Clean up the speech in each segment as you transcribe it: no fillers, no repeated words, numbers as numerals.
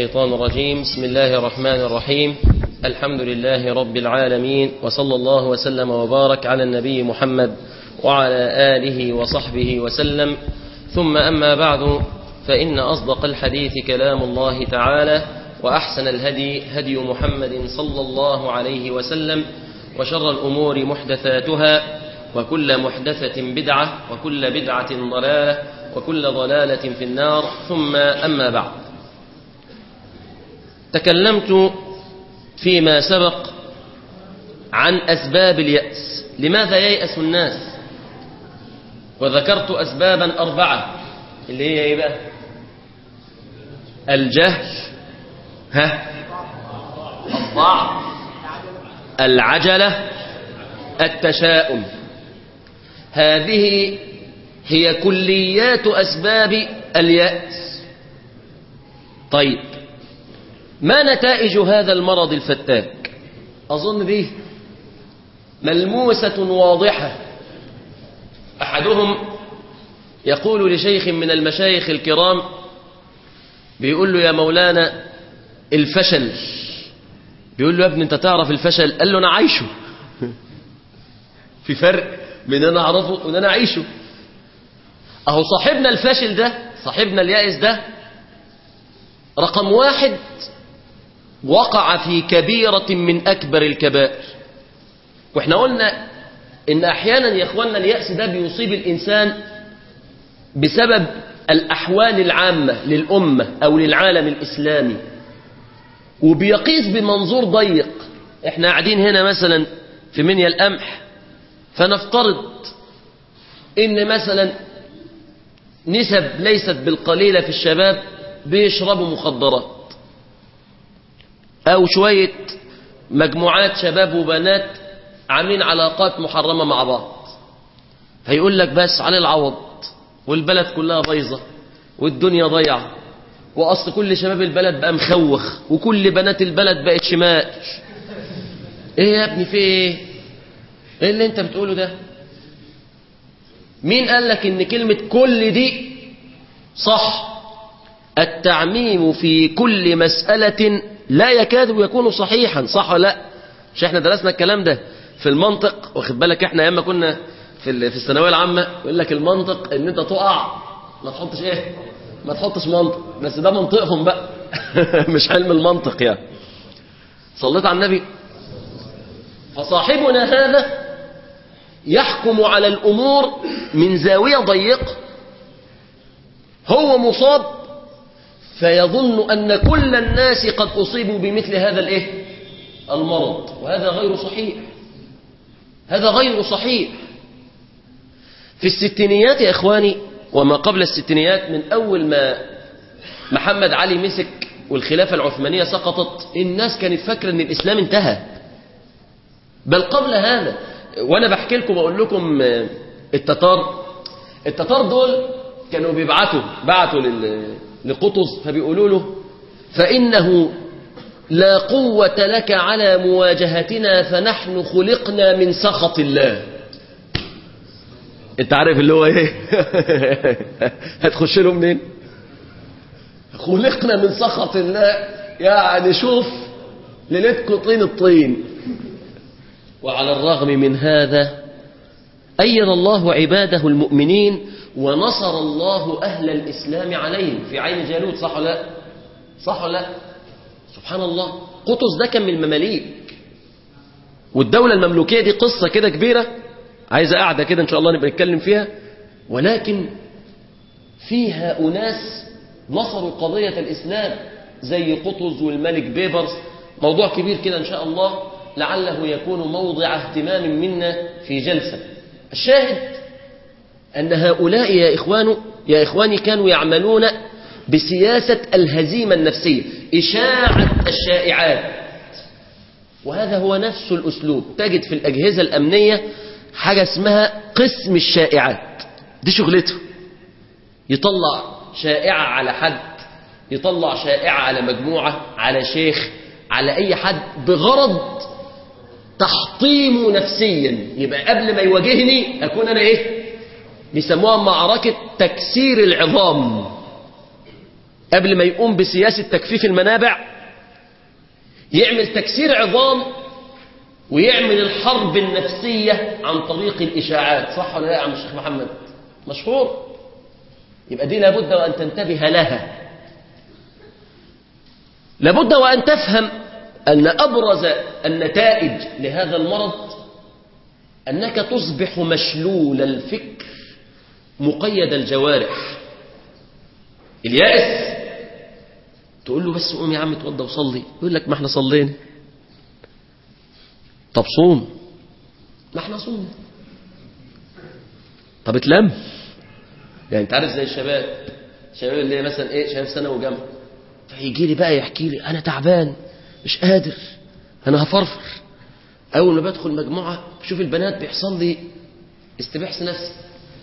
الشيطان الرجيم. بسم الله الرحمن الرحيم. الحمد لله رب العالمين، وصلى الله وسلم وبارك على النبي محمد وعلى آله وصحبه وسلم. ثم أما بعد، فإن أصدق الحديث كلام الله تعالى، وأحسن الهدي هدي محمد صلى الله عليه وسلم، وشر الأمور محدثاتها، وكل محدثة بدعة، وكل بدعة ضلالة، وكل ضلالة في النار. ثم أما بعد، تكلمت فيما سبق عن أسباب اليأس، لماذا ييأس الناس، وذكرت أسبابا 4 اللي هي إيه بقى؟ الجهل، الضعف، العجلة، التشاؤم. هذه هي كليات أسباب اليأس. طيب، ما نتائج هذا المرض الفتاك؟ أظن به ملموسة واضحة. أحدهم يقول لشيخ من المشايخ الكرام، بيقول له: يا مولانا الفشل. بيقول له: يا ابني انت تعرف الفشل؟ قال له: انا عايشه. في فرق بين انا اعرفه وان انا اعيشه. اهو صاحبنا الفشل ده، صاحبنا اليائس ده، رقم 1 وقع في كبيرة من اكبر الكبائر. واحنا قلنا ان احيانا يا اخواننا اليأس ده بيصيب الانسان بسبب الاحوال العامة للامة او للعالم الاسلامي، وبيقيس بمنظور ضيق. احنا قاعدين هنا مثلا في منيا القمح، فنفترض ان مثلا نسب ليست بالقليلة في الشباب بيشربوا مخدرات، او شوية مجموعات شباب وبنات عاملين علاقات محرمة مع بعض. فيقول لك بس على العوض، والبلد كلها بايظة، والدنيا ضيعة، وأصل كل شباب البلد بقى مخوخ، وكل بنات البلد بقت شمال. ايه يا ابني في ايه؟ ايه اللي انت بتقوله ده؟ مين قال لك ان كلمة كل دي صح؟ التعميم في كل مسألة لا يكاد يكون صحيحا، صح ولا لا؟ مش احنا درسنا الكلام ده في المنطق؟ واخد بالك احنا ايام ما كنا في الثانويه العامه يقول لك المنطق ان انت تقع ما تحطش ايه؟ ما تحطش منطق. بس ده منطقهم بقى. مش علم المنطق يعني. صليت على النبي. فصاحبنا هذا يحكم على الامور من زاويه ضيقه. هو مصاب فيظن ان كل الناس قد اصيبوا بمثل هذا الايه؟ المرض، وهذا غير صحيح. هذا غير صحيح. في الستينيات يا إخواني وما قبل الستينيات، من أول ما محمد علي مسك والخلافة العثمانية سقطت، الناس كانت فاكرة أن الإسلام انتهى. بل قبل هذا، وأنا بحكي لكم بقول لكم التتار دول كانوا بعتوا لقطز، فبيقولوا له: فإنه لا قوة لك على مواجهتنا، فنحن خلقنا من سخط الله. انت عارف اللي هو ايه؟ هتخش له منين؟ خلقنا من سخط الله، يعني شوف ليلتكم طين الطين. وعلى الرغم من هذا أيد الله عباده المؤمنين، ونصر الله أهل الإسلام عليهم في عين جالوت. صح ولا لا؟ صح ولا لا؟ سبحان الله. قطز ده كان من المماليك، والدولة المملوكية دي قصة كده كبيرة عايزة قاعدة كده إن شاء الله نبقى نتكلم فيها. ولكن فيها أناس نصروا قضية الإسلام زي قطز والملك بيبرس. موضوع كبير كده إن شاء الله، لعله يكون موضع اهتمام منا في جلسة. الشاهد أن هؤلاء يا إخواني كانوا يعملون بسياسة الهزيمة النفسية، إشاعة الشائعات. وهذا هو نفس الأسلوب تجد في الأجهزة الأمنية حاجة اسمها قسم الشائعات. دي شغلته، يطلع شائعة على حد، يطلع شائعة على مجموعة، على شيخ، على أي حد، بغرض تحطيمه نفسيا. يبقى قبل ما يواجهني أكون أنا إيه؟ بيسموها معركة تكسير العظام. قبل ما يقوم بسياسة تكفيف المنابع يعمل تكسير عظام ويعمل الحرب النفسية عن طريق الإشاعات. صح ولا لا يا عم الشيخ محمد؟ مشهور. يبقى دي لابد وأن تنتبه لها. لابد وأن تفهم أن أبرز النتائج لهذا المرض أنك تصبح مشلول الفكر مقيد الجوارح. اليائس تقول له بس قوم يا عم اتوضى وصلي، يقول لك ما احنا صلينا. طب صوم، ما احنا صوم. طب اتلم. يعني انت عارف زي الشباب اللي هي مثلا ايه، شباب ثانوي وجامعه، فيجي لي بقى يحكي لي انا تعبان مش قادر انا هفرفر. اول ما بدخل مجموعه بشوف البنات بيحصل لي استباحة نفسي.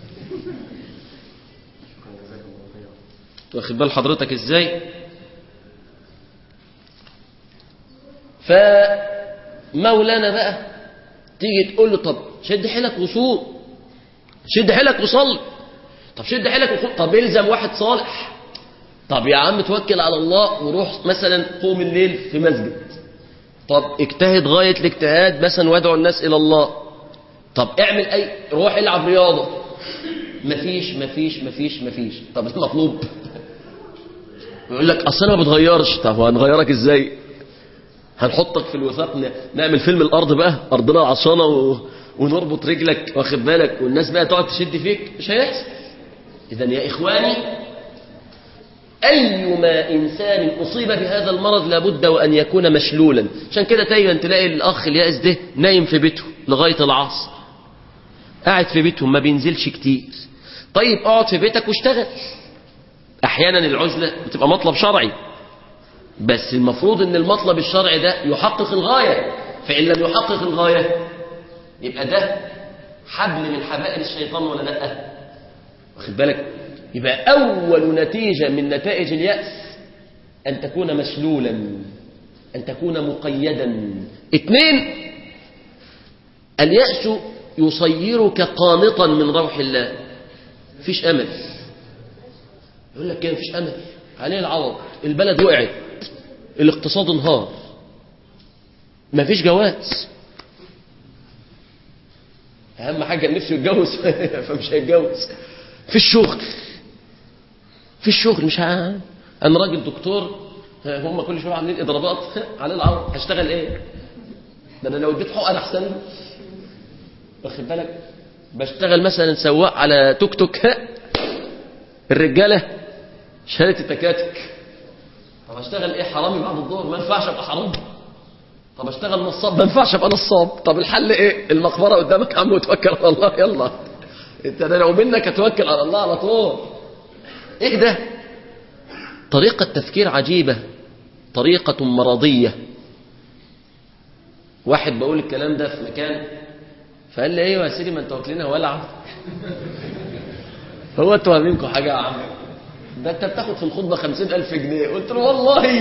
واخد بال حضرتك ازاي؟ فمولانا بقى تيجي تقول له طب شد حيلك وصوم، شد حيلك وصلي. طب شد حيلك وصوم، طب الزم واحد صالح. طب يا عم توكل على الله وروح مثلا قوم الليل في مسجد. طب اجتهد غاية الاجتهاد مثلا وادعو الناس الى الله. طب اعمل اي، روح العب رياضة. مفيش مفيش مفيش مفيش. طب المطلوب يقول لك اصل انا ما بتغيرش. طب هنغيرك ازاي؟ هنحطك في الوثاق، نعمل فيلم الارض بقى، ارضنا عصانه ونربط رجلك واخد بالك، والناس بقى تقعد تشد فيك، مش هيحصل. اذا يا اخواني ايما انسان اصيب بهذا المرض لابد وان يكون مشلولا. عشان كده دايما تلاقي الاخ اليائس ده نايم في بيته لغايه العصر، قاعد في بيته ما بينزلش كتير. طيب اقعد في بيتك واشتغل. احيانا العزله بتبقى مطلب شرعي، بس المفروض ان المطلب الشرعي ده يحقق الغايه، فان لم يحقق الغايه يبقى ده حبل من حبائل الشيطان ولا لا؟ واخد بالك؟ يبقى اول نتيجه من نتائج الياس ان تكون مشلولا، ان تكون مقيدا. 2، الياس يصيرك قانطا من روح الله. مفيش امل. يقول لك كده مفيش امل، عليه العوض، البلد وقعت، الاقتصاد انهار، مفيش جواز. اهم حاجه نفسه يتجوز فمش هيتجوز. في الشغل مش انا راجل دكتور، هم كل شويه عاملين اضرابات على العوض، هشتغل ايه؟ ده انا لو اديت حقن احسن. واخد بالك؟ بشتغل مثلا سواق على توك توك، الرجاله شالت التكاتك. طب اشتغل ايه؟ حرامي بعد الظهر، ما ينفعش ابقى حرامي. طب اشتغل نصاب، ما ينفعش ابقى نصاب. طب الحل ايه؟ المقبره قدامك يا عم وتوكل على الله. يلا انت لو منك اتوكل على الله على طول. ايه ده؟ طريقه تفكير عجيبه، طريقه مرضيه. واحد بقول الكلام ده في مكان فقال لي ايوه يا سيدي ما انتوا واكلينها ولعه. هو انتوا عاملينكم حاجه يا عم؟ ده انت بتاخد في الخطبه 50,000 جنيه. قلت له والله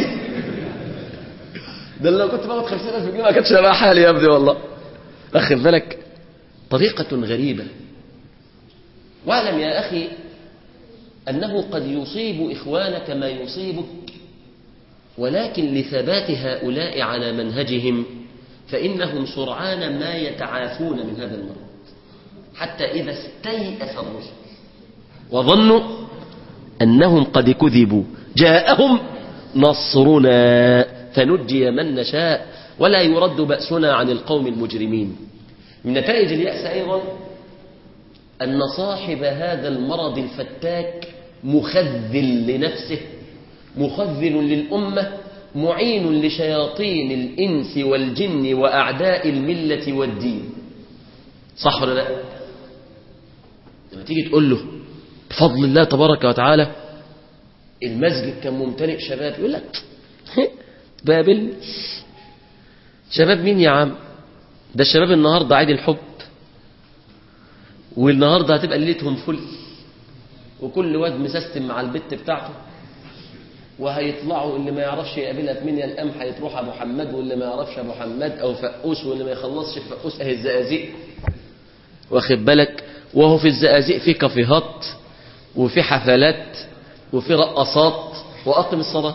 ده لو كنت باخد 50,000 جنيه ما كانتش هبقى حالي يا ابني والله. اخد بالك؟ طريقه غريبه. واعلم يا اخي انه قد يصيب اخوانك ما يصيبك، ولكن لثبات هؤلاء على منهجهم فانهم سرعان ما يتعافون من هذا المرض، حتى اذا استيأس الرسل وظنوا أنهم قد كذبوا جاءهم نصرنا فنجي من نشاء ولا يرد بأسنا عن القوم المجرمين. من نتائج اليأس أيضا أن صاحب هذا المرض الفتاك مخذل لنفسه، مخذل للأمة، معين لشياطين الإنس والجن وأعداء الملة والدين. صح ولا لا؟ لما تيجي تقول له بفضل الله تبارك وتعالى المسجد كان ممتلئ شباب، يقول لك بابل شباب مين يا عم؟ ده الشباب النهارده عيد الحب، والنهارده هتبقى ليلتهم فل، وكل واد مسستم مع البت بتاعته، وهيطلعوا اللي ما يعرفش يقابلها في منيا القمح هيتروح ابو حماد، واللي ما يعرفش ابو حماد او فقوس، واللي ما يخلصش فقوس اهي الزقازيق. واخد بالك؟ وهو في الزقازيق في كافيهات وفي حفلات وفي رقصات وأقم الصلاة.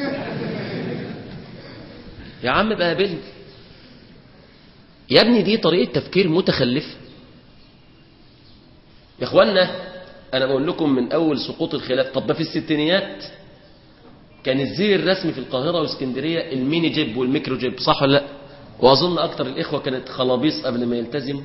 يا عم بقى قابلني يا ابني، دي طريقة تفكير متخلفة يا اخوانا. انا بقول لكم من اول سقوط الخلاف. طب ده في الستينيات كان الزي الرسمي في القاهرة واسكندرية الميني جيب والميكرو جيب، صح ولا لا؟ واظن اكتر الاخوة كانت خلابيص قبل ما يلتزموا،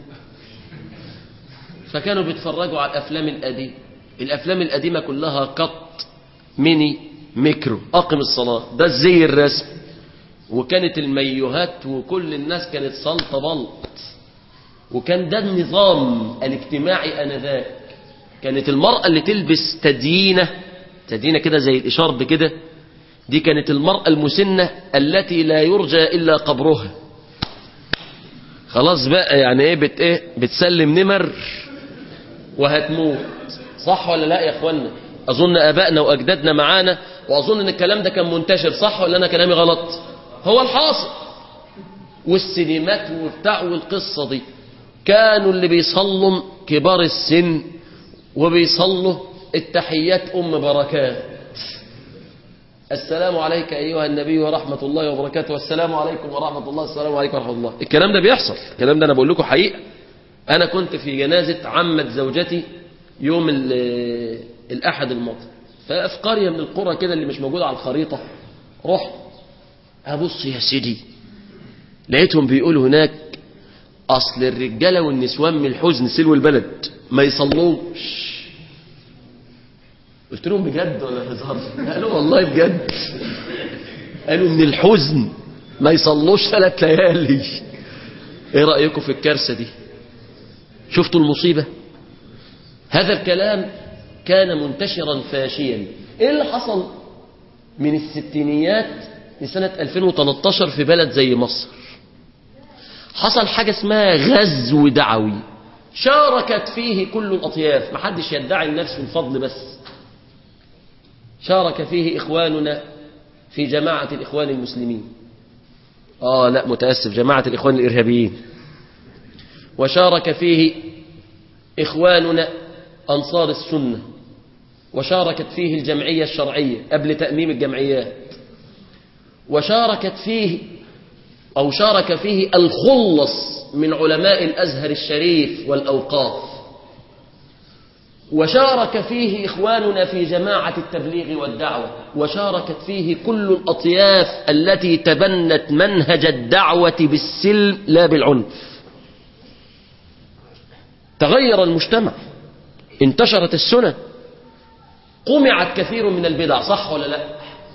فكانوا بيتفرجوا على الافلام القديمة. الافلام القديمة كلها قط ميني ميكرو اقم الصلاة، ده الزي الرسمي. وكانت الميوهات وكل الناس كانت سلطة بلط، وكان ده النظام الاجتماعي انذاك. كانت المرأة اللي تلبس تدينة كده زي الإشارب كده، دي كانت المرأة المسنة التي لا يرجى إلا قبرها. خلاص بقى يعني ايه بتسلم نمر وهتموت، صح ولا لا يا اخوانا؟ اظن ابائنا واجدادنا معانا، واظن ان الكلام ده كان منتشر، صح ولا انا كلامي غلط؟ هو الحاصل. والسينمات وبتاع والقصة دي، كانوا اللي بيصلوا كبار السن وبيصلوا التحيات بركات. السلام عليك أيها النبي ورحمة الله وبركاته، والسلام عليكم ورحمة الله، السلام عليكم ورحمة الله. الكلام ده بيحصل، الكلام ده أنا بقول لكم حقيقة. أنا كنت في جنازة عمة زوجتي يوم الأحد الماضي، ففي قرية من القرى كده اللي مش موجودة على الخريطة. رحت أبص يا سيدي، لقيتهم بيقولوا هناك أصل الرجالة والنسوان من الحزن سلو البلد ما يصلوش. قلت لهم بجد ولا هزار؟ قالوا والله بجد. قالوا من الحزن ما يصلوش 3 ليالي. ايه رأيكم في الكارثة دي؟ شفتوا المصيبة؟ هذا الكلام كان منتشرا فاشيا. ايه اللي حصل من الستينيات لسنة 2013 في بلد زي مصر؟ حصل حاجة اسمها غزو دعوي شاركت فيه كل الأطياف، محدش يدعي النفس الفضل، بس شارك فيه إخواننا في جماعة الإخوان المسلمين، لا متأسف، جماعة الإخوان الإرهابيين. وشارك فيه إخواننا أنصار السنة، وشاركت فيه الجمعية الشرعية قبل تأميم الجمعيات، وشاركت فيه أو شارك فيه الخلص من علماء الأزهر الشريف والأوقاف، وشارك فيه إخواننا في جماعة التبليغ والدعوة، وشاركت فيه كل الأطياف التي تبنت منهج الدعوة بالسلم لا بالعنف. تغير المجتمع، انتشرت السنة، قمعت كثير من البدع، صح ولا لا؟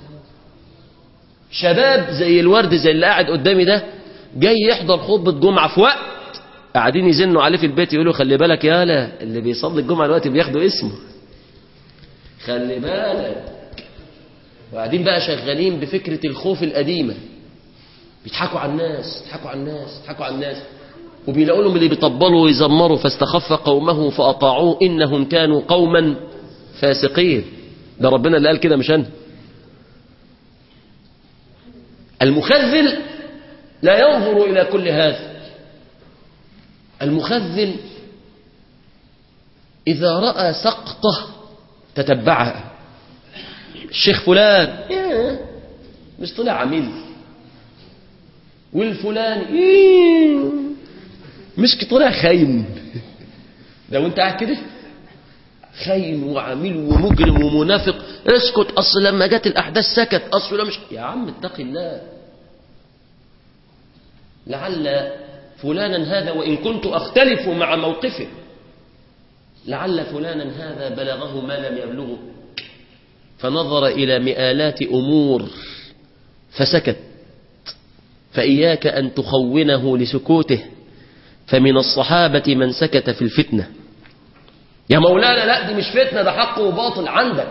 شباب زي الورد زي اللي قاعد قدامي ده جاي يحضر خطبة جمعة في وقت قاعدين يزنوا عليه في البيت يقولوا خلي بالك يا لا اللي بيصلي الجمعة دلوقتي بياخدوا اسمه، خلي بالك. وقاعدين بقى شغالين بفكرة الخوف القديمة، بيضحكوا على الناس، يضحكوا على الناس، يضحكوا على الناس، وبيلاقوا لهم اللي بيطبلوا ويزمروا فاستخف قومه فأطاعوه إنهم كانوا قوما فاسقين. ده ربنا اللي قال كده مش أنا. المخذل لا ينظر إلى كل هذا. المخذل إذا رأى سقطة تتبعها. الشيخ فلان مش طلع عميل، والفلان مش طلع خاين. لو انت قاعد كده خاين وعميل ومجرم ومنافق، اسكت اصل لما جت الاحداث سكت، اصل مش، يا عم اتق الله. لعل فلانا هذا وان كنت اختلف مع موقفه، لعل فلانا هذا بلغه ما لم يبلغه فنظر الى مآلات امور فسكت. فإياك أن تخونه لسكوته، فمن الصحابة من سكت في الفتنة. يا مولانا لا دي مش فتنة، ده حق وباطل عندك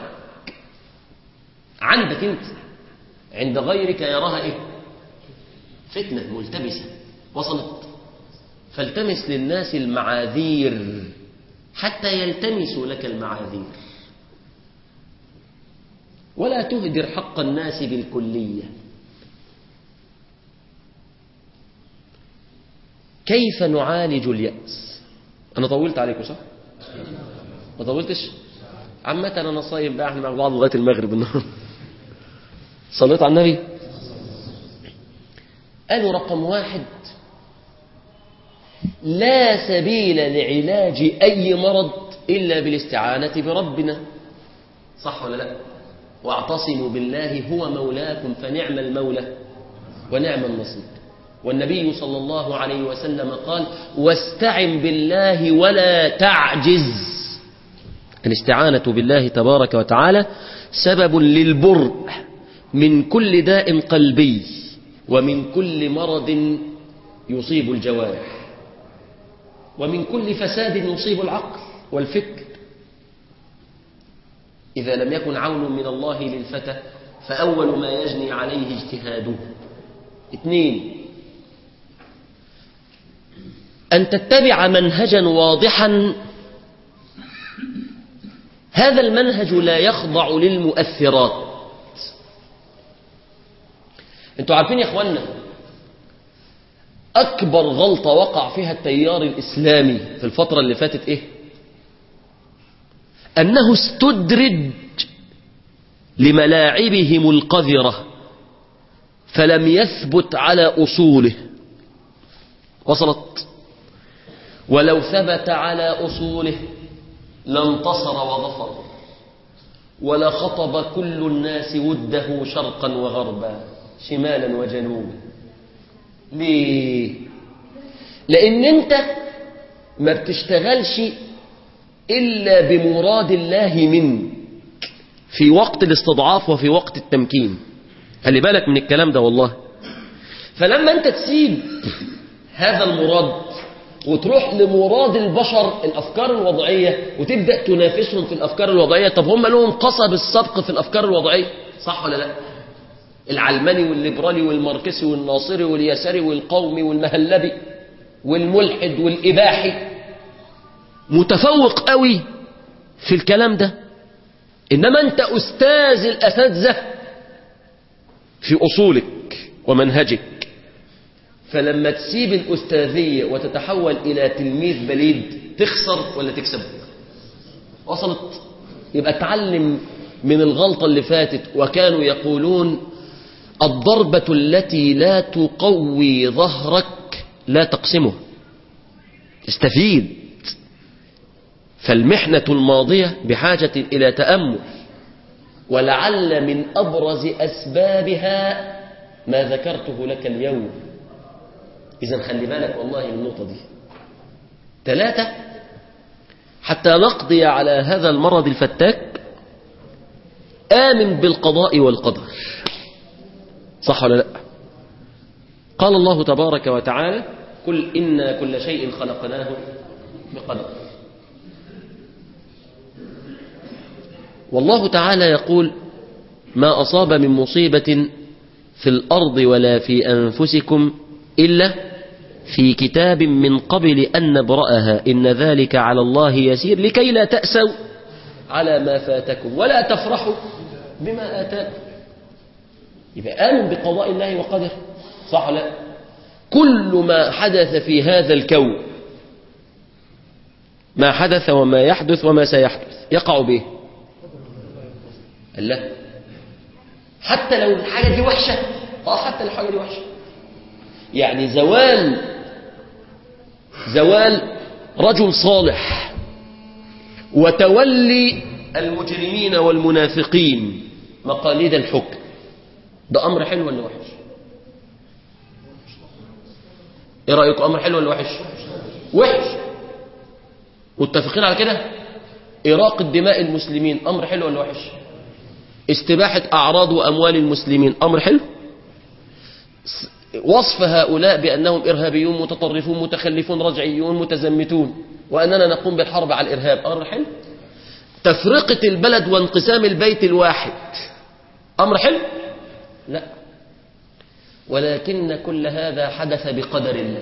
انت، عند غيرك يراها ايه؟ فتنة ملتبسة. وصلت؟ فالتمس للناس المعاذير حتى يلتمسوا لك المعاذير، ولا تهدر حق الناس بالكلية. كيف نعالج اليأس؟ أنا طولت عليكم صح؟ ما طولتش؟ عامة أنا صايم بقى، احنا مع بعض لغاية المغرب النهارده. صليت على النبي. قالوا رقم 1: لا سبيل لعلاج أي مرض إلا بالاستعانة بربنا، صح ولا لا؟ واعتصموا بالله هو مولاكم فنعم المولى ونعم النصير. والنبي صلى الله عليه وسلم قال: واستعن بالله ولا تعجز. الاستعانة بالله تبارك وتعالى سبب للبرء من كل داء قلبي ومن كل مرض يصيب الجوارح ومن كل فساد يصيب العقل والفكر. إذا لم يكن عون من الله للفتى فأول ما يجني عليه اجتهاده. 2: أن تتبع منهجا واضحا، هذا المنهج لا يخضع للمؤثرات. انتوا عارفين يا اخوانا أكبر غلطة وقع فيها التيار الإسلامي في الفترة اللي فاتت إيه؟ أنه استدرج لملاعبهم القذرة فلم يثبت على أصوله. وصلت؟ ولو ثبت على أصوله لانتصر وظفر ولخطب كل الناس وده شرقا وغربا شمالا وجنوبا. ليه؟ لأن أنت ما بتشتغلش إلا بمراد الله منك في وقت الاستضعاف وفي وقت التمكين. خلي بالك من الكلام ده والله. فلما أنت تسيب هذا المراد وتروح لمراد البشر الأفكار الوضعية وتبدأ تنافسهم في الأفكار الوضعية، طب هم لهم قصب السبق في الأفكار الوضعية، صح ولا لا؟ العلماني والليبرالي والماركسي والناصري واليساري والقومي والمهلبي والملحد والإباحي متفوق قوي في الكلام ده، إنما أنت أستاذ الأساتذة في أصولك ومنهجك. فلما تسيب الأستاذية وتتحول إلى تلميذ بليد تخسر ولا تكسب؟ وصلت؟ يبقى تعلم من الغلطة اللي فاتت. وكانوا يقولون: الضربة التي لا تقوي ظهرك لا تقسمه، استفيد. فالمحنة الماضية بحاجة إلى تأمل، ولعل من أبرز أسبابها ما ذكرته لك اليوم. إذن خلي بالك والله من النقطة دي. 3: حتى نقضي على هذا المرض الفتاك آمن بالقضاء والقدر، صح ولا لا؟ قال الله تبارك وتعالى: قل إنا كل شيء خلقناه بقدر. والله تعالى يقول: ما أصاب من مصيبة في الأرض ولا في أنفسكم إلا في كتاب من قبل أن نبرأها إن ذلك على الله يسير لكي لا تأسوا على ما فاتكم ولا تفرحوا بما آتاكم. يبقى آمن بقضاء الله وقدره، صح ولا لا؟ كل ما حدث في هذا الكون، ما حدث وما يحدث وما سيحدث، يقع به الله. حتى لو الحاجة دي وحشة، حتى لو الحاجة دي وحشة، يعني زوال رجل صالح وتولي المجرمين والمنافقين مقاليد الحكم، ده أمر حلو ولا وحش؟ ايه رأيكم؟ أمر حلو ولا وحش؟ وحش. متفقين على كده؟ إراقة دماء المسلمين أمر حلو ولا وحش؟ استباحة أعراض وأموال المسلمين أمر حلو. وصف هؤلاء بأنهم إرهابيون متطرفون متخلفون رجعيون متزمتون وأننا نقوم بالحرب على الإرهاب أمر حلو. تفرقة البلد وانقسام البيت الواحد أمر حلو؟ لا. ولكن كل هذا حدث بقدر الله.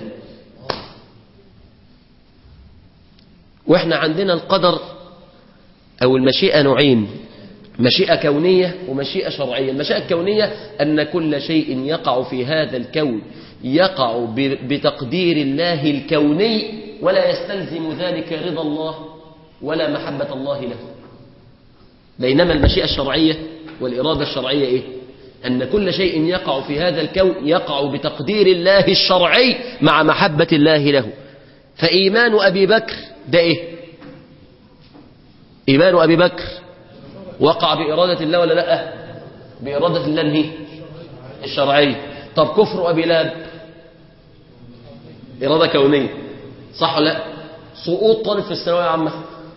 وإحنا عندنا القدر أو المشيئة نوعين: مشيئة كونية ومشيئة شرعية. المشيئة الكونية أن كل شيء يقع في هذا الكون يقع بتقدير الله الكوني ولا يستلزم ذلك رضا الله ولا محبة الله له. بينما المشيئة الشرعية والإرادة الشرعية إيه؟ أن كل شيء يقع في هذا الكون يقع بتقدير الله الشرعي مع محبة الله له. فإيمان أبي بكر ده إيه؟ إيمان أبي بكر وقع بإرادة الله ولا لا؟ بإرادة الله الشرعية. طب كفر أبي لهب إرادة كونية صح ولا لا؟ سقوط طالب في الثانوية العامة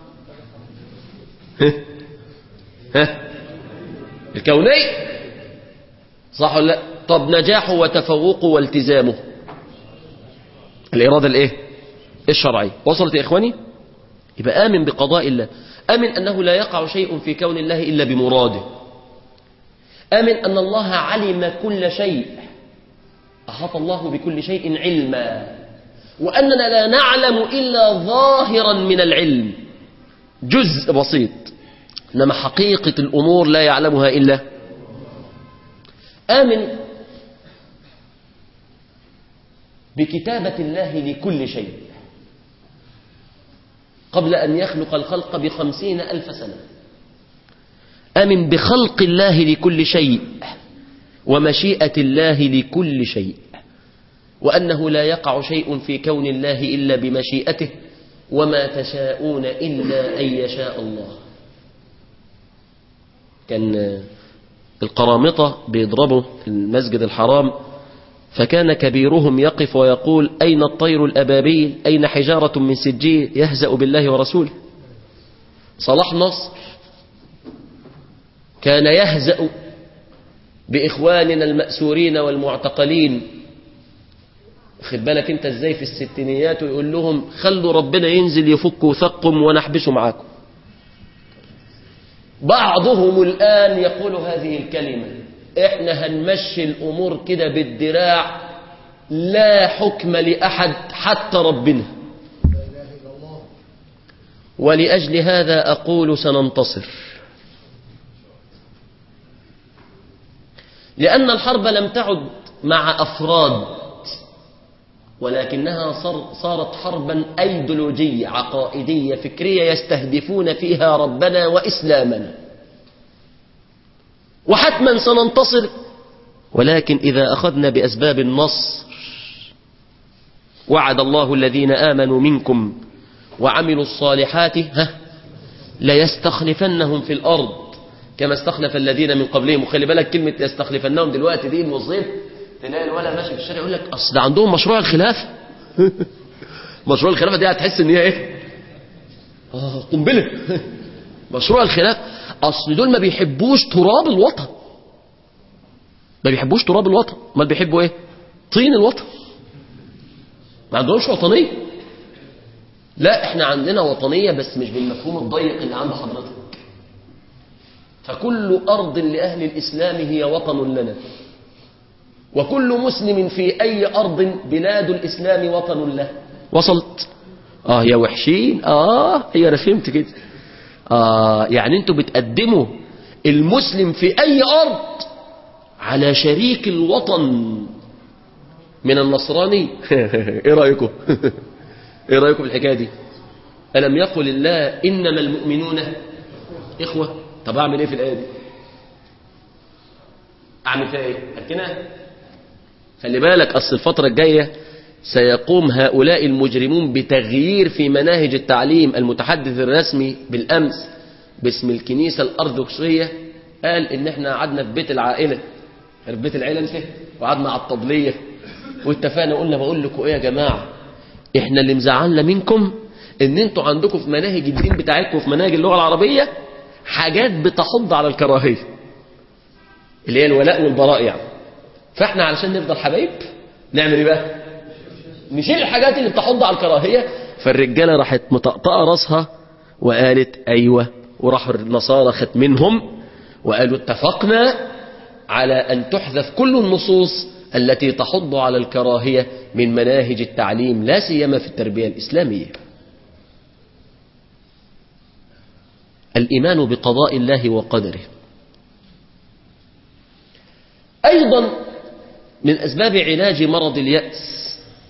الكوني صح ولا لا؟ طب نجاحه وتفوقه والتزامه الإرادة الإيه؟ الشرعية. وصلت يا إخواني؟ يبقى آمن بقضاء الله، آمن أنه لا يقع شيء في كون الله إلا بمراده، آمن أن الله علم كل شيء، أحاط الله بكل شيء علما، وأننا لا نعلم إلا ظاهرا من العلم، جزء بسيط، إنما حقيقة الأمور لا يعلمها إلا. آمن بكتابة الله لكل شيء قبل أن يخلق الخلق ب50,000 سنة. آمن بخلق الله لكل شيء ومشيئة الله لكل شيء، وأنه لا يقع شيء في كون الله إلا بمشيئته، وما تشاءون إلا أن يشاء الله. كان القرامطة بيضربوا المسجد الحرام، فكان كبيرهم يقف ويقول: أين الطير الأبابيل؟ أين حجارة من سجيل؟ يهزأ بالله ورسوله. صلاح نصر كان يهزأ بإخواننا المأسورين والمعتقلين. خد بالك انت ازاي في الستينيات، ويقول لهم: خلوا ربنا ينزل يفك وثقم ونحبسه معاكم. بعضهم الآن يقول هذه الكلمة: احنا هنمشي الأمور كده بالدراع، لا حكم لأحد حتى ربنا. ولأجل هذا أقول سننتصر، لأن الحرب لم تعد مع أفراد، ولكنها صارت حربا أيديولوجية عقائدية فكرية يستهدفون فيها ربنا وإسلامنا. وحتما سننتصر، ولكن إذا أخذنا بأسباب النصر. وعد الله الذين آمنوا منكم وعملوا الصالحات ليستخلفنهم في الأرض كما استخلف الذين من قبلهم. وخلي بالك كلمة يستخلفنهم دلوقتي دي الموظف تلاقي الولد ماشي في الشارع يقول لك: أصل ده عندهم مشروع الخلافة. مشروع الخلافة دي هتحس إن هي إيه؟ قنبلة. مشروع الخلافة. أصل دول ما بيحبوش تراب الوطن، ما بيحبوش تراب الوطن، ما بيحبوا إيه؟ طين الوطن. ما عندهمش وطنية. لا، إحنا عندنا وطنية بس مش بالمفهوم الضيق اللي عند حضرتك. فكل أرض لأهل الإسلام هي وطن لنا، وكل مسلم في أي أرض بلاد الإسلام وطن له. وصلت؟ يا وحشين. هي أنا فهمت كده. يعني أنتوا بتقدموا المسلم في أي أرض على شريك الوطن من النصراني. إيه رأيكم؟ إيه رأيكم الحكاية دي؟ ألم يقل الله: إنما المؤمنون إخوة؟ طب أعمل إيه في الآية دي؟ أعمل فيها إيه؟ أركنها؟ خلي بالك، أصل الفترة الجاية سيقوم هؤلاء المجرمون بتغيير في مناهج التعليم. المتحدث الرسمي بالأمس باسم الكنيسة الأرثوذكسية قال إن إحنا قعدنا في بيت العائلة، في بيت العيلة أنت، وقعدنا على الطبلية واتفقنا وقلنا: بقول لكم إيه يا جماعة، إحنا اللي مزعلنا منكم إن أنتوا عندكم في مناهج الدين بتاعتكم في مناهج اللغة العربية حاجات بتحض على الكراهية، اللي هي الولاء والبراء يعني. فإحنا علشان نفضل حبايب نعمل إيه بقى؟ نشيل الحاجات اللي بتحض على الكراهية. فالرجالة راحت مطقطقة راسها وقالت: أيوة. وراحوا النصارى خد منهم وقالوا: اتفقنا على أن تحذف كل النصوص التي تحض على الكراهية من مناهج التعليم، لا سيما في التربية الإسلامية. الإيمان بقضاء الله وقدره. أيضا من أسباب علاج مرض اليأس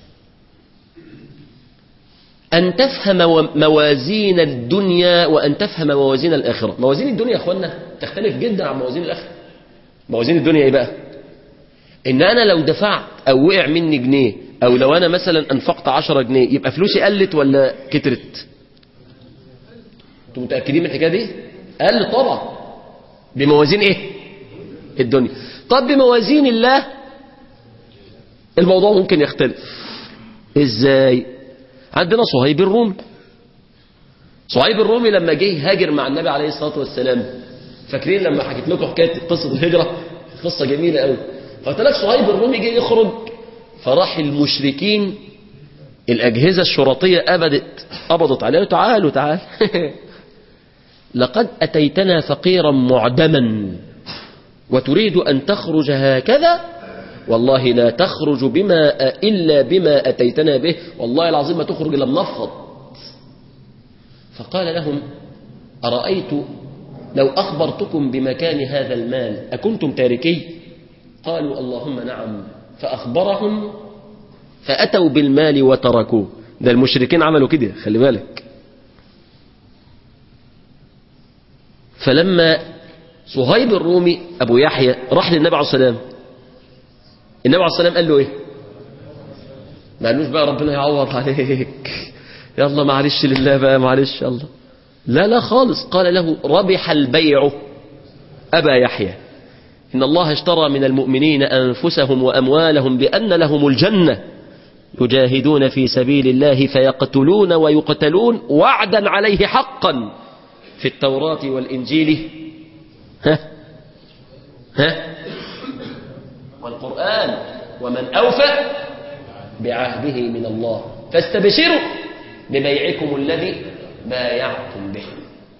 أن تفهم موازين الدنيا وأن تفهم موازين الآخرة. موازين الدنيا يا أخوانا تختلف جدا عن موازين الآخرة. موازين الدنيا ايه بقى؟ ان انا لو دفعت او وقع مني جنيه، او لو انا مثلا انفقت 10 جنيه، يبقى فلوسي قلت ولا كترت؟ انتوا متأكدين من الحكاية دي؟ قلت طبعا. بموازين ايه؟ الدنيا. طب بموازين الله الموضوع ممكن يختلف. ازاي؟ عندنا صهيب الرومي. صهيب الرومي لما جه هاجر مع النبي عليه الصلاة والسلام، فاكرين لما حكيت لكم حكاية قصة الهجرة؟ قصة جميلة قوي. فقلت لك صهيب الرومي جه يخرج، فراح المشركين الأجهزة الشرطية قبضت عليه. تعالوا تعال لقد أتيتنا فقيرا معدما وتريد أن تخرج هكذا؟ والله لا تخرج إلا بما أتيتنا به، والله العظيم ما تخرج إلا منفض. فقال لهم أرأيت لو أخبرتكم بمكان هذا المال أكنتم تاركي؟ قالوا اللهم نعم. فأخبرهم فأتوا بالمال وتركوه. ده المشركين عملوا كده، خلي بالك. فلما صهيب الرومي أبو يحيى راح للنبي عليه الصلاة والسلام، النبي عليه الصلاة والسلام قال له إيه؟ ما قالوش بقى ربنا يعوض عليك، يلا معلش لله بقى، معلش الله. لا لا خالص. قال له ربح البيع أبا يحيى، إن الله اشترى من المؤمنين أنفسهم وأموالهم بأن لهم الجنة يجاهدون في سبيل الله فيقتلون ويقتلون وعدا عليه حقا في التوراة والإنجيل والقرآن ومن أوفى بعهده من الله فاستبشروا ببيعكم الذي بايعتم به.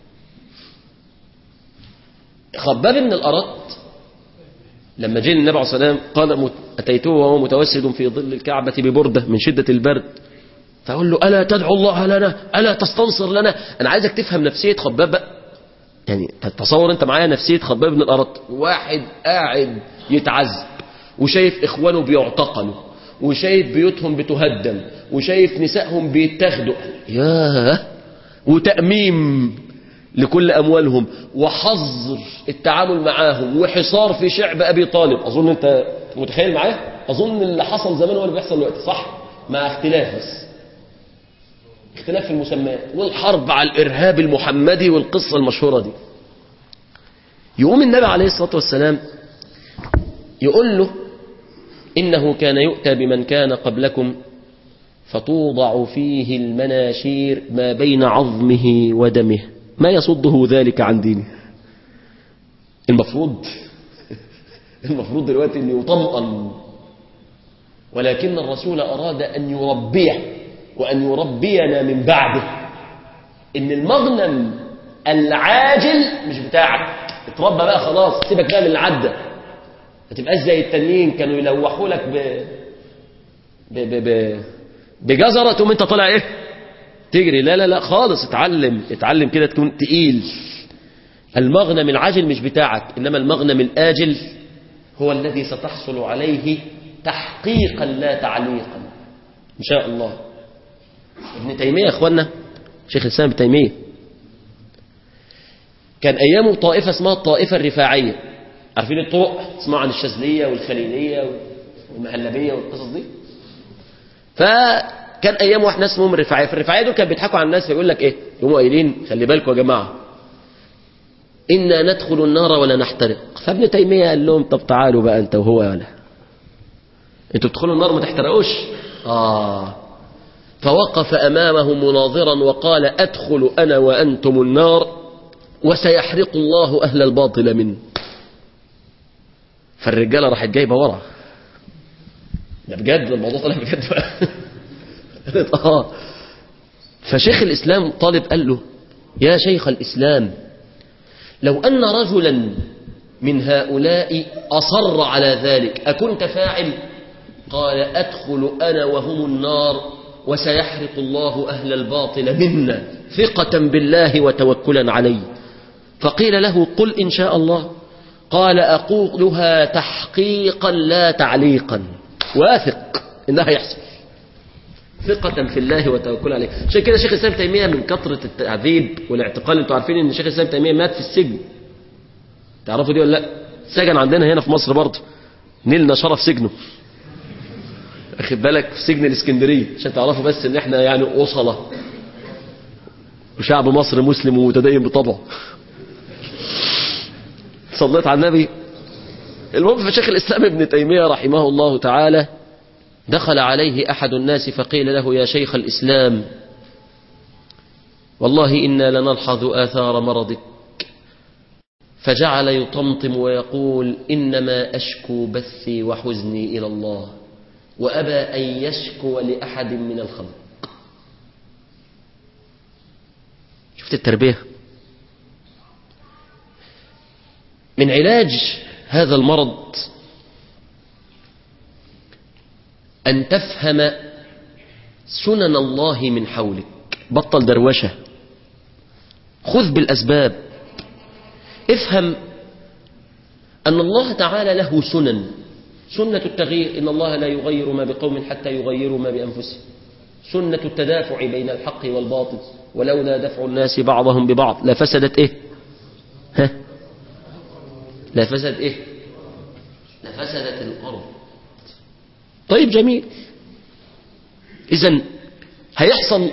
خباب بن الأرط لما جاء النبي عليه الصلاة والسلام قال أتيته وهو متوسد في ظل الكعبة ببردة من شدة البرد، فأقول له ألا تدعو الله لنا، ألا تستنصر لنا. أنا عايزك تفهم نفسية خباب بقى. يعني تصور أنت معايا نفسية خباب بن الأرط، واحد قاعد يتعذب وشايف إخوانه بيعتقلوا وشايف بيوتهم بتهدم وشايف نسائهم بيتاخدوا، ياه، وتأميم لكل أموالهم وحظر التعامل معاهم وحصار في شعب أبي طالب. أظن أنت متخيل معايا؟ أظن اللي حصل زمان هو اللي بيحصل دلوقتي، صح؟ مع اختلاف، بس اختلاف في المسميات والحرب على الإرهاب المحمدي والقصة المشهورة دي. يقوم النبي عليه الصلاة والسلام يقول له إنه كان يؤتى بمن كان قبلكم فتوضع فيه المناشير ما بين عظمه ودمه ما يصده ذلك عن دينه. المفروض دلوقتي أن يطمئن، ولكن الرسول أراد أن يربيه وأن يربينا من بعده إن المغنم العاجل مش بتاعك، اتربى بقى خلاص، سيبك بقى من العدة، ما تبقاش زي التانيين كانوا يلوحوا لك بجزرة تقوم انت طالع ايه تجري. لا لا لا خالص، اتعلم كده تكون تقيل. المغنم العاجل مش بتاعك، انما المغنم الآجل هو الذي ستحصل عليه تحقيقا لا تعليقا ان شاء الله. ابن تيمية يا اخوانا، شيخ الإسلام ابن تيمية، كان ايامه طائفة اسمها الطائفة الرفاعية. عارفين الطرق اسمها عن الشاذلية والخليلية والمهلبية والقصص دي؟ فكان ايام واحد ناس اسمهم الرفاعية. في الرفاعية دول كانوا بيضحكوا على الناس فيقول لك ايه، يقوموا قايلين خلي بالكم يا جماعة إنا ندخل النار ولا نحترق. فابن تيمية قال لهم طب تعالوا بقى انت وهو ولا انتوا تدخلوا النار ما تحترقوش. فوقف أمامه مناظرا وقال أدخل أنا وأنتم النار وسيحرق الله أهل الباطل منه. فالرجالة راحت جايبة ورا، ده بجد الموضوع طلع بجد بقى. فشيخ الإسلام طالب قال له يا شيخ الإسلام لو أن رجلا من هؤلاء أصر على ذلك أكنت فاعل؟ قال أدخل أنا وهم النار وسيحرق الله أهل الباطل منا ثقة بالله وتوكلا عليه. فقيل له قل إن شاء الله. قال أقولها تحقيقا لا تعليقا، واثق إنها يحصل، ثقة في الله وتوكل عليه. عشان كده شيخ الإسلام تيمية من كثرة التعذيب والاعتقال، انتوا عارفين ان شيخ الإسلام تيمية مات في السجن، تعرفوا دي ولا لا؟ سجن عندنا هنا في مصر برضه، نيلنا شرف سجنه، اخد بالك، في سجن الاسكندريه، عشان تعرفوا بس ان احنا يعني وصله، وشعب مصر مسلم ومتدين بطبعه. صليت على النبي. المهم، فشيخ الاسلام ابن تيميه رحمه الله تعالى دخل عليه احد الناس فقيل له: يا شيخ الاسلام، والله إنا لنلحظ آثار مرضك. فجعل يطمطم ويقول: إنما أشكو بثي وحزني إلى الله، وأبى أن يشكو لأحد من الخلق. شفت التربية؟ من علاج هذا المرض أن تفهم سنن الله من حولك. بطل دروشة، خذ بالأسباب. افهم أن الله تعالى له سنن. سنة التغيير: إن الله لا يغير ما بقوم حتى يغيروا ما بأنفسهم. سنة التدافع بين الحق والباطل: ولولا دفع الناس بعضهم ببعض لفسدت إيه؟ لفسدت إيه؟ لفسدت الأرض. طيب، جميل. إذن هيحصل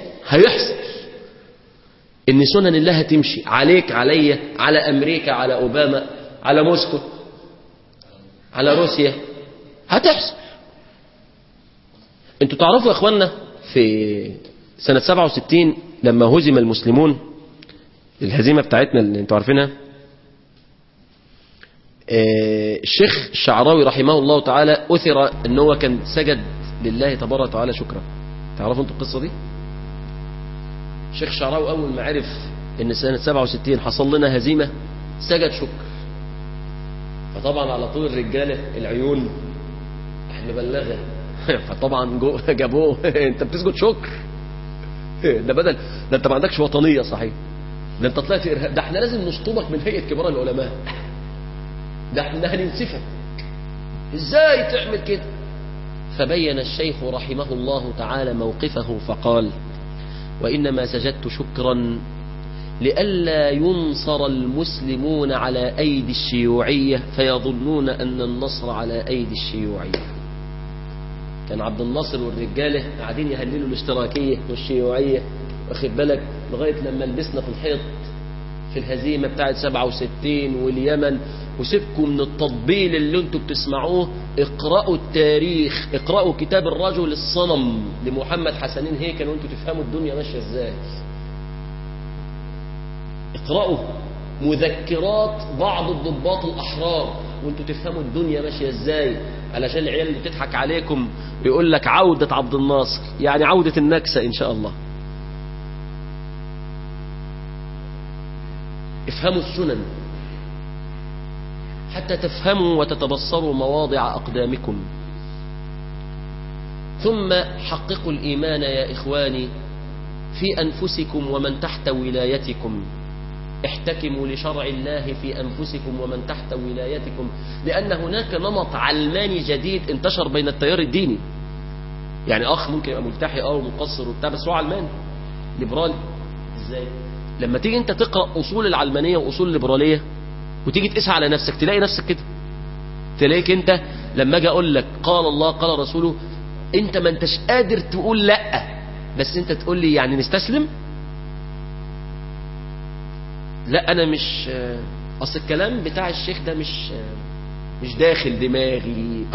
إن سنن الله تمشي عليك، علي، على أمريكا، على أوباما، على موسكو، على روسيا، هتحصل. انتوا تعرفوا يا اخوانا في سنة 67 لما هزم المسلمون، الهزيمة بتاعتنا اللي انتوا عارفينها، الشيخ الشعراوي رحمه الله تعالى أثر ان هو كان سجد لله تبارك وتعالى شكرا. تعرفوا انتوا القصة دي؟ الشيخ الشعراوي أول ما عرف ان سنة 67 حصل لنا هزيمة سجد شكر. فطبعا على طول الرجالة العيون مبلغة، فطبعا جابوه: انت بتسجد شكر؟ ده بدل ده انت ما عندكش وطنية صحيح، ده انت طلعت إرهاب، ده احنا لازم نشطبك من هيئة كبار العلماء، ده احنا هننسفك، ازاي تعمل كده؟ فبين الشيخ رحمه الله تعالى موقفه فقال: وإنما سجدت شكرا لئلا ينصر المسلمون على أيدي الشيوعية فيظنون أن النصر على أيدي الشيوعية. كان عبد الناصر والرجالة قاعدين يهللوا الاشتراكية والشيوعية، واخد بالك، لغاية لما لبسنا في الحيط في الهزيمة بتاعت 67 واليمن. وسيبكم من التطبيل اللي انتوا بتسمعوه، اقرأوا التاريخ، اقرأوا كتاب الرجل الصنم لمحمد حسنين هيكل وانتوا تفهموا الدنيا ماشية ازاي. اقرأوا مذكرات بعض الضباط الأحرار وانتوا تفهموا الدنيا ماشية ازاي، علشان العيال اللي بتضحك عليكم ويقول لك عودة عبد الناصر يعني عودة النكسة ان شاء الله. افهموا السنن حتى تفهموا وتتبصروا مواضع أقدامكم. ثم حققوا الإيمان يا إخواني في أنفسكم ومن تحت ولايتكم. احتكموا لشرع الله في أنفسكم ومن تحت ولايتكم، لأن هناك نمط علماني جديد انتشر بين التيار الديني. يعني أخ ممكن يبقى ملتحي ومقصر وبتاع، بس هو علماني ليبرالي. إزاي؟ لما تيجي أنت تقرأ أصول العلمانية وأصول الليبرالية وتيجي تقيسها على نفسك تلاقي نفسك كده. تلاقيك أنت لما أجي أقول لك قال الله قال رسوله، أنت ما أنتش قادر تقول لأ، بس أنت تقول لي يعني نستسلم. لا أنا مش أصل الكلام بتاع الشيخ ده مش داخل دماغي.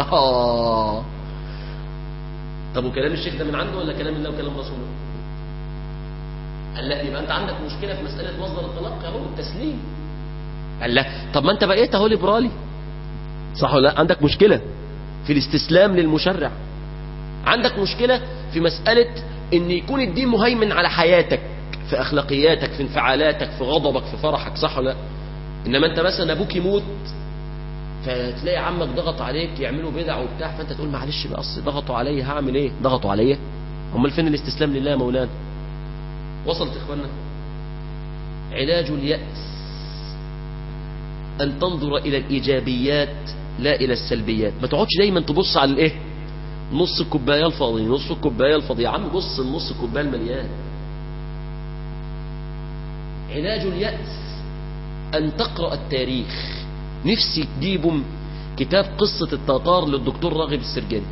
طب وكلام الشيخ ده من عنده ولا كلام الله وكلام رسوله؟ قال لا، يبقى أنت عندك مشكلة في مسألة مصدر التلقي أهو التسليم. قال لا، طب ما أنت بقيت أهو ليبرالي صح ولا لا؟ عندك مشكلة في الاستسلام للمشرع، عندك مشكلة في مسألة إن يكون الدين مهيمن على حياتك، في أخلاقياتك، في انفعالاتك، في غضبك، في فرحك، صح ولا لا؟ إنما أنت مثلا أبوك يموت فتلاقي عمك ضغط عليك يعملوا بدع وبتاع، فأنت تقول معلش بقى أصل ضغطوا عليا هعمل إيه؟ ضغطوا عليا؟ أمال فين الاستسلام لله يا مولانا؟ وصلت إخوانا؟ علاج اليأس أن تنظر إلى الإيجابيات لا إلى السلبيات. ما تقعدش دايما تبص على الإيه؟ نص الكوباية الفاضي، نص الكوباية الفاضي. يا عم بص النص الكوباية المليان. علاج اليأس أن تقرأ التاريخ نفسي تجيبوا كتاب قصة التتار للدكتور راغب السرجاني،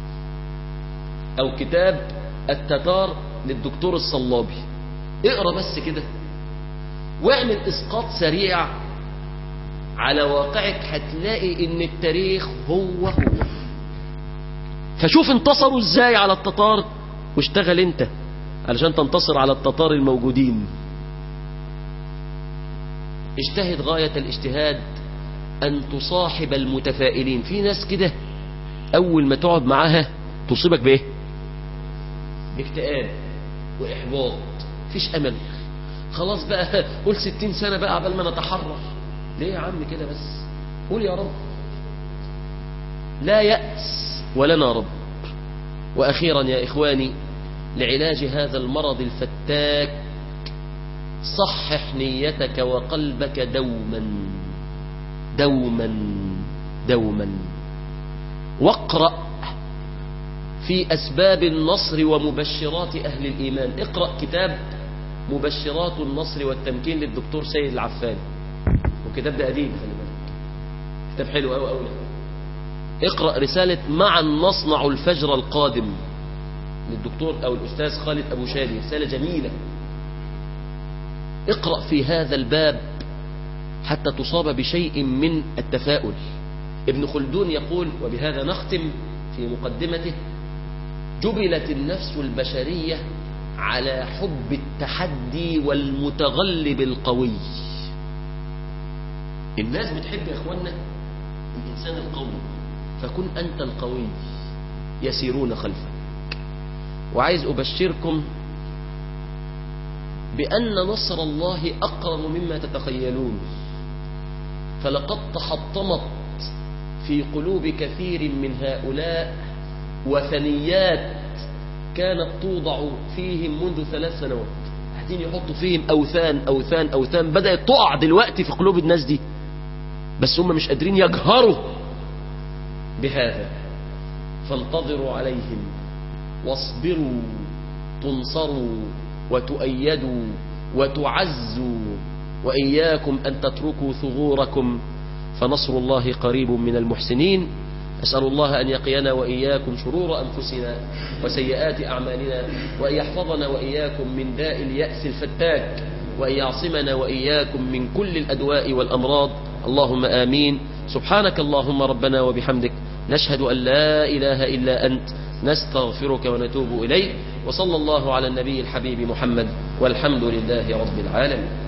او كتاب التتار للدكتور الصلابي. اقرأ بس كده واعمل اسقاط سريع على واقعك، هتلاقي ان التاريخ هو فشوف انتصروا ازاي على التتار، واشتغل انت علشان تنتصر على التتار الموجودين. اجتهد غاية الاجتهاد ان تصاحب المتفائلين. في ناس كده اول ما تقعد معاها تصيبك بايه؟ باكتئاب واحباط، مفيش امل. خلاص بقى قول 60 سنة بقى عبال ما نتحرر. ليه يا عم كده بس؟ قول يا رب. لا يأس ولنا رب. وأخيرا يا إخواني، لعلاج هذا المرض الفتاك صحح نيتك وقلبك دوما دوما دوما، واقرأ في أسباب النصر ومبشرات أهل الإيمان. اقرأ كتاب مبشرات النصر والتمكين للدكتور سيد العفاني، والكتاب ده قديم خلي بالك، كتاب حلو قوي قوي. اقرأ رسالة معا نصنع الفجر القادم للدكتور أو الأستاذ خالد أبو شادي، رسالة جميلة. اقرأ في هذا الباب حتى تصاب بشيء من التفاؤل. ابن خلدون يقول، وبهذا نختم في مقدمته: جبلت النفس البشرية على حب التحدي والمتغلب القوي. الناس بتحب يا اخوانا الإنسان القوي، فكن أنت القوي يسيرون خلفك. وعايز أبشركم بأن نصر الله أقرب مما تتخيلون، فلقد تحطمت في قلوب كثير من هؤلاء وثنيات كانت توضع فيهم منذ 3 سنوات. قاعدين يحطوا فيهم أوثان أوثان أوثان، بدأت تقع دلوقتي في قلوب الناس دي، بس هم مش قادرين يجهروا بهذا. فانتظروا عليهم واصبروا تنصروا وتؤيدوا وتعزوا، وإياكم أن تتركوا ثغوركم، فنصر الله قريب من المحسنين. أسأل الله أن يقينا وإياكم شرور أنفسنا وسيئات أعمالنا، وأن يحفظنا وإياكم من داء اليأس الفتاك، وأن يعصمنا وإياكم من كل الأدواء والأمراض. اللهم آمين. سبحانك اللهم ربنا وبحمدك، نشهد أن لا إله إلا أنت، نستغفرك ونتوب إليك. وصلى الله على النبي الحبيب محمد، والحمد لله رب العالمين.